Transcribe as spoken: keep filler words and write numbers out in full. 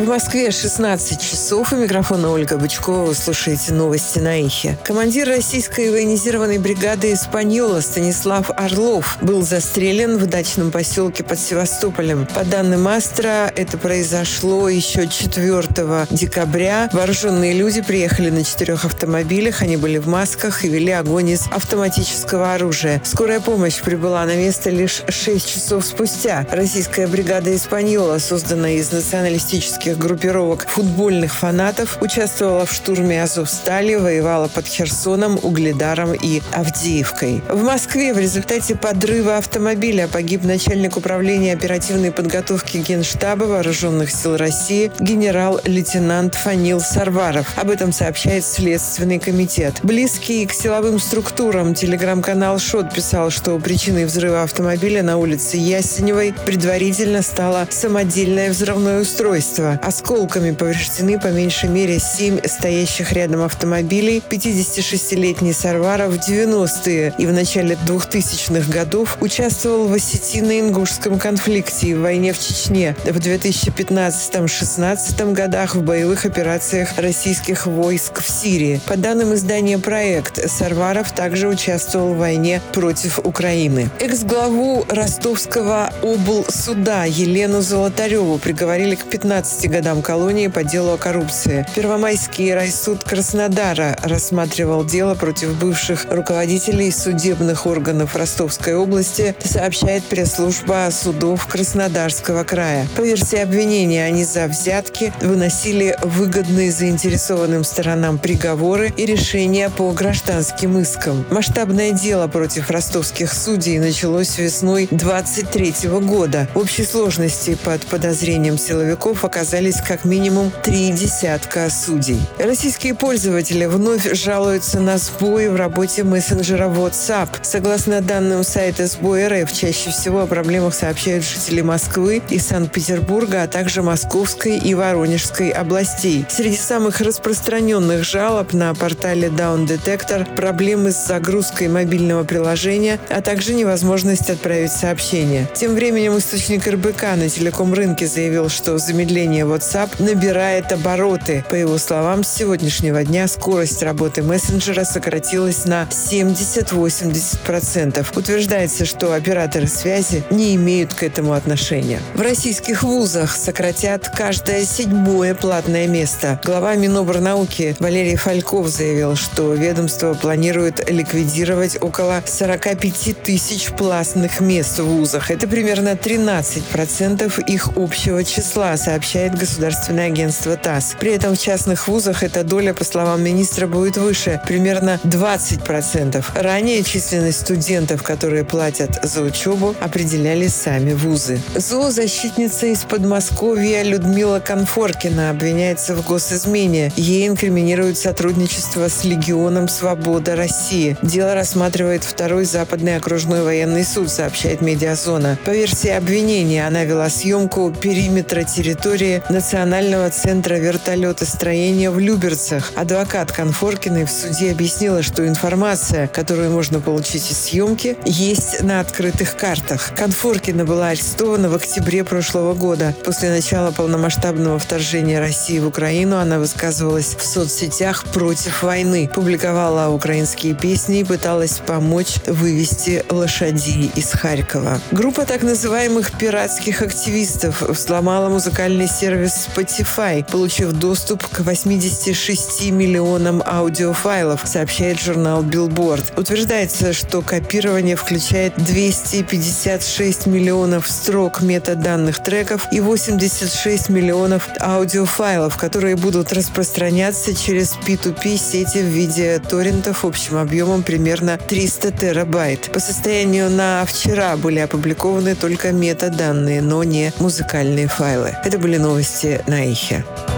В Москве шестнадцать часов. У микрофона Ольга Бычкова. Вы слушаете новости на Эхе. Командир российской военизированной бригады «Эспаньола» Станислав Орлов был застрелен в дачном поселке под Севастополем. По данным Астра, это произошло еще четвёртого декабря. Вооруженные люди приехали на четырех автомобилях. Они были в масках и вели огонь из автоматического оружия. Скорая помощь прибыла на место лишь шесть часов спустя. Российская бригада «Эспаньола», созданная из националистических группировок футбольных фанатов, участвовала в штурме Азовстали, воевала под Херсоном, Угледаром и Авдеевкой. В Москве в результате подрыва автомобиля погиб начальник управления оперативной подготовки Генштаба Вооруженных сил России генерал-лейтенант Фанил Сарваров. Об этом сообщает Следственный комитет. Близкий к силовым структурам телеграм-канал «Шот» писал, что причиной взрыва автомобиля на улице Ясеневой предварительно стало самодельное взрывное устройство. Осколками повреждены по меньшей мере семь стоящих рядом автомобилей. пятидесятишестилетний Сарваров в девяностые и в начале двухтысячных годов участвовал в осетино-ингушском конфликте и в войне в Чечне. В две тысячи пятнадцатом-шестнадцатом годах в боевых операциях российских войск в Сирии. По данным издания «Проект», Сарваров также участвовал в войне против Украины. Экс-главу Ростовского облсуда Елену Золотареву приговорили к пятнадцати годам колонии по делу о коррупции. Первомайский райсуд Краснодара рассматривал дело против бывших руководителей судебных органов Ростовской области, сообщает пресс-служба судов Краснодарского края. По версии обвинения, они за взятки выносили выгодные заинтересованным сторонам приговоры и решения по гражданским искам. Масштабное дело против ростовских судей началось весной двадцать третьего года. В общей сложности под подозрением силовиков оказались как минимум три десятка судей. Российские пользователи вновь жалуются на сбои в работе мессенджера WhatsApp. Согласно данным сайта «Сбой эр эф», чаще всего о проблемах сообщают жители Москвы и Санкт-Петербурга, а также Московской и Воронежской областей. Среди самых распространенных жалоб на портале Down Detector проблемы с загрузкой мобильного приложения, а также невозможность отправить сообщение. Тем временем источник эр бэ ка на телеком-рынке заявил, что замедление WhatsApp набирает обороты. По его словам, с сегодняшнего дня скорость работы мессенджера сократилась на семьдесят-восемьдесят процентов. Утверждается, что операторы связи не имеют к этому отношения. В российских вузах сократят каждое седьмое платное место. Глава Минобрнауки Валерий Фальков заявил, что ведомство планирует ликвидировать около сорок пять тысяч платных мест в вузах. Это примерно тринадцать процентов их общего числа, сообщает государственное агентство ТАСС. При этом в частных вузах эта доля, по словам министра, будет выше, примерно двадцать процентов. Ранее численность студентов, которые платят за учебу, определяли сами вузы. Зоозащитница из Подмосковья Людмила Конфоркина обвиняется в госизмене. Ей инкриминируют сотрудничество с Легионом Свобода России. Дело рассматривает второй Западный окружной военный суд, сообщает Медиазона. По версии обвинения, она вела съемку периметра территории Национального центра вертолетостроения в Люберцах. Адвокат Конфоркиной в суде объяснила, что информация, которую можно получить из съемки, есть на открытых картах. Конфоркина была арестована в октябре прошлого года. После начала полномасштабного вторжения России в Украину она высказывалась в соцсетях против войны, публиковала украинские песни и пыталась помочь вывести лошадей из Харькова. Группа так называемых пиратских активистов взломала музыкальный сервис Spotify, получив доступ к восьмидесяти шести миллионам аудиофайлов, сообщает журнал Billboard. Утверждается, что копирование включает двести пятьдесят шесть миллионов строк метаданных треков и восемьдесят шесть миллионов аудиофайлов, которые будут распространяться через пи ту пи сети в виде торрентов общим объемом примерно триста терабайт. По состоянию на вчера были опубликованы только метаданные, но не музыкальные файлы. Это были новости на Эхе.